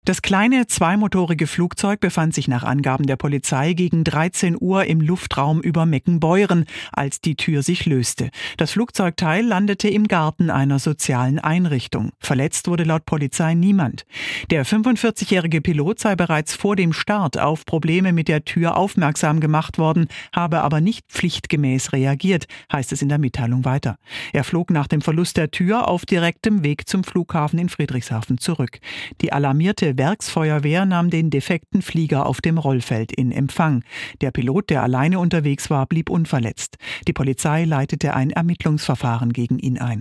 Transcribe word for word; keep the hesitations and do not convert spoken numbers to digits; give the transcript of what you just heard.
Das kleine zweimotorige Flugzeug befand sich nach Angaben der Polizei gegen dreizehn Uhr im Luftraum über Meckenbeuren, als die Tür sich löste. Das Flugzeugteil landete im Garten einer sozialen Einrichtung. Verletzt wurde laut Polizei niemand. Der fünfundvierzigjährige Pilot sei bereits vor dem Start auf Probleme mit der Tür aufmerksam gemacht worden, habe aber nicht pflichtgemäß reagiert, heißt es in der Mitteilung weiter. Er flog nach dem Verlust der Tür auf direktem Weg zum Flughafen in Friedrichshafen zurück. Die alarmierte Werksfeuerwehr nahm den defekten Flieger auf dem Rollfeld in Empfang. Der Pilot, der alleine unterwegs war, blieb unverletzt. Die Polizei leitete ein Ermittlungsverfahren gegen ihn ein.